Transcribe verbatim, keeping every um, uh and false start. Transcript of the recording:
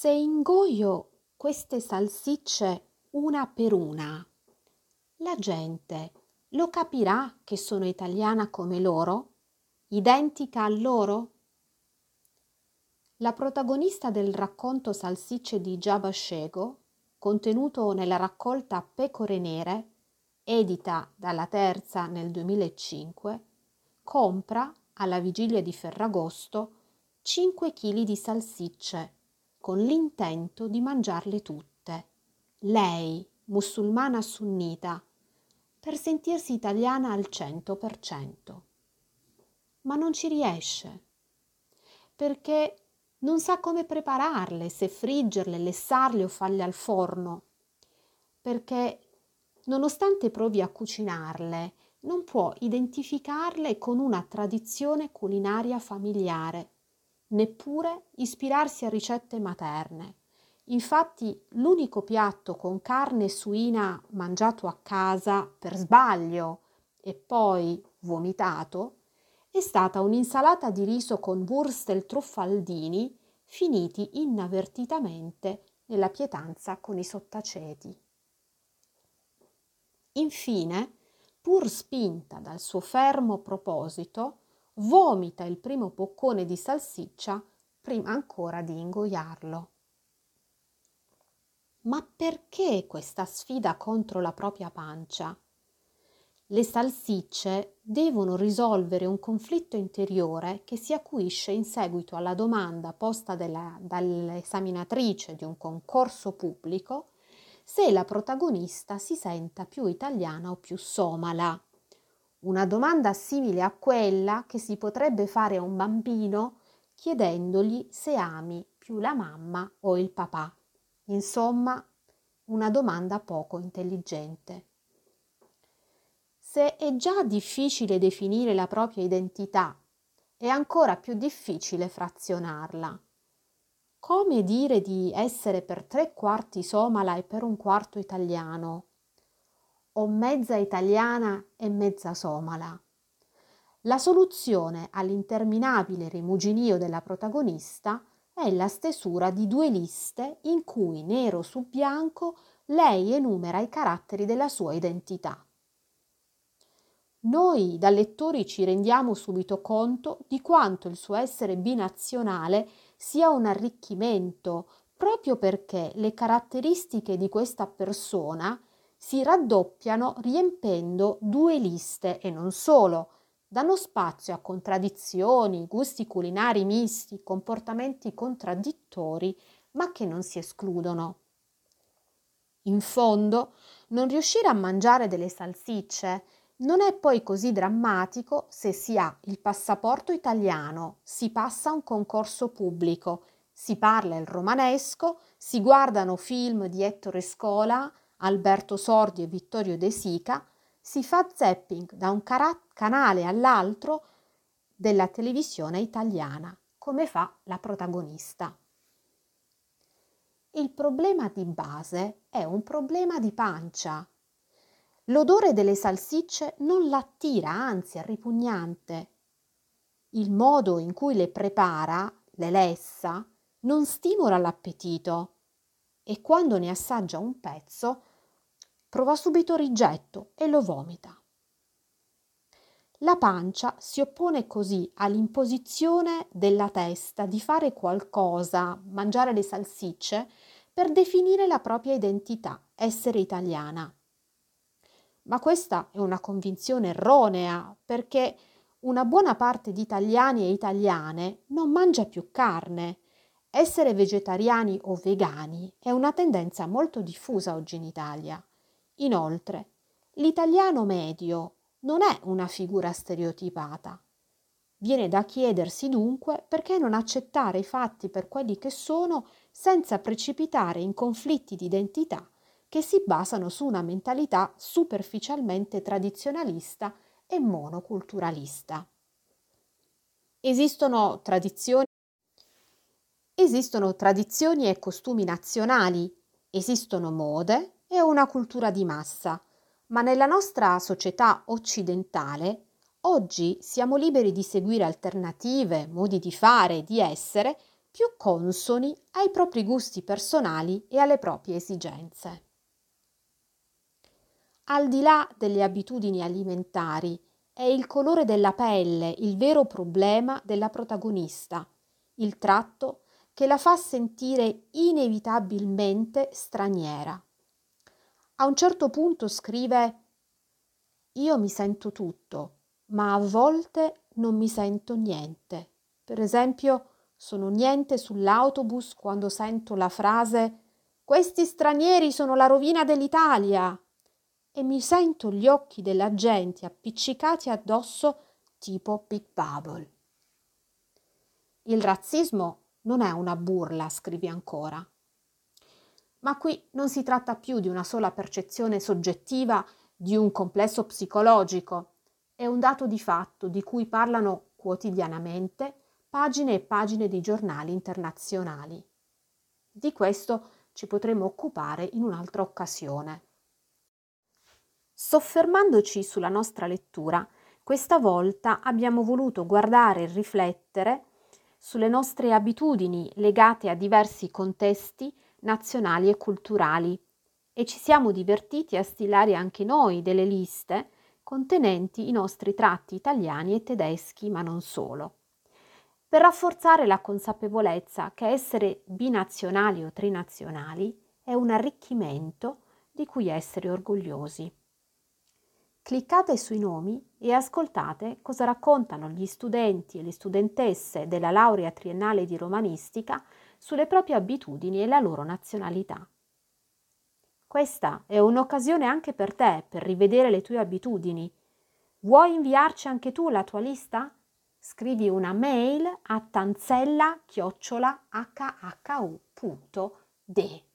Se ingoio queste salsicce una per una, la gente lo capirà che sono italiana come loro? Identica a loro? La protagonista del racconto Salsicce di Giaba Scego, contenuto nella raccolta Pecore Nere, edita dalla Terza nel duemilacinque, compra, alla vigilia di Ferragosto, cinque chili di salsicce, con l'intento di mangiarle tutte. Lei, musulmana sunnita, per sentirsi italiana al cento per cento. Ma non ci riesce, perché non sa come prepararle, se friggerle, lessarle o farle al forno, perché nonostante provi a cucinarle, non può identificarle con una tradizione culinaria familiare, neppure ispirarsi a ricette materne. Infatti, l'unico piatto con carne suina mangiato a casa per sbaglio e poi vomitato è stata un'insalata di riso con wurstel truffaldini finiti inavvertitamente nella pietanza con i sottaceti. Infine, pur spinta dal suo fermo proposito, vomita il primo boccone di salsiccia prima ancora di ingoiarlo. Ma perché questa sfida contro la propria pancia? Le salsicce devono risolvere un conflitto interiore che si acuisce in seguito alla domanda posta della, dall'esaminatrice di un concorso pubblico se la protagonista si senta più italiana o più somala. Una domanda simile a quella che si potrebbe fare a un bambino chiedendogli se ami più la mamma o il papà. Insomma, una domanda poco intelligente. Se è già difficile definire la propria identità, è ancora più difficile frazionarla. Come dire di essere per tre quarti somala e per un quarto italiano? O mezza italiana e mezza somala? La soluzione all'interminabile rimuginio della protagonista è la stesura di due liste in cui, nero su bianco, lei enumera i caratteri della sua identità. Noi da lettori ci rendiamo subito conto di quanto il suo essere binazionale sia un arricchimento, proprio perché le caratteristiche di questa persona si raddoppiano riempendo due liste e non solo, danno spazio a contraddizioni, gusti culinari misti, comportamenti contraddittori, ma che non si escludono. In fondo, non riuscire a mangiare delle salsicce non è poi così drammatico se si ha il passaporto italiano, si passa un concorso pubblico, si parla il romanesco, si guardano film di Ettore Scola, Alberto Sordi e Vittorio De Sica, si fa zapping da un cara- canale all'altro della televisione italiana, come fa la protagonista. Il problema di base è un problema di pancia. L'odore delle salsicce non l'attira, anzi è ripugnante. Il modo in cui le prepara, le lessa, non stimola l'appetito e quando ne assaggia un pezzo prova subito rigetto e lo vomita. La pancia si oppone così all'imposizione della testa di fare qualcosa, mangiare le salsicce, per definire la propria identità, essere italiana. Ma questa è una convinzione erronea, perché una buona parte di italiani e italiane non mangia più carne. Essere vegetariani o vegani è una tendenza molto diffusa oggi in Italia. Inoltre, l'italiano medio non è una figura stereotipata. Viene da chiedersi dunque perché non accettare i fatti per quelli che sono senza precipitare in conflitti di identità che si basano su una mentalità superficialmente tradizionalista e monoculturalista. Esistono tradizioni, esistono tradizioni e costumi nazionali, esistono mode e una cultura di massa, ma nella nostra società occidentale oggi siamo liberi di seguire alternative, modi di fare e di essere più consoni ai propri gusti personali e alle proprie esigenze. Al di là delle abitudini alimentari, è il colore della pelle il vero problema della protagonista, il tratto che la fa sentire inevitabilmente straniera. A un certo punto scrive: io mi sento tutto, ma a volte non mi sento niente. Per esempio, sono niente sull'autobus quando sento la frase «Questi stranieri sono la rovina dell'Italia!» e mi sento gli occhi della gente appiccicati addosso tipo Big Bubble. Il razzismo non è una burla, scrivi ancora. Ma qui non si tratta più di una sola percezione soggettiva di un complesso psicologico, è un dato di fatto di cui parlano quotidianamente pagine e pagine di giornali internazionali. Di questo ci potremo occupare in un'altra occasione. Soffermandoci sulla nostra lettura, questa volta abbiamo voluto guardare e riflettere sulle nostre abitudini legate a diversi contesti nazionali e culturali e ci siamo divertiti a stilare anche noi delle liste contenenti i nostri tratti italiani e tedeschi, ma non solo, per rafforzare la consapevolezza che essere binazionali o trinazionali è un arricchimento di cui essere orgogliosi. Cliccate sui nomi e ascoltate cosa raccontano gli studenti e le studentesse della laurea triennale di romanistica sulle proprie abitudini e la loro nazionalità. Questa è un'occasione anche per te per rivedere le tue abitudini. Vuoi inviarci anche tu la tua lista? Scrivi una mail a tanzella chiocciola h h u punto d.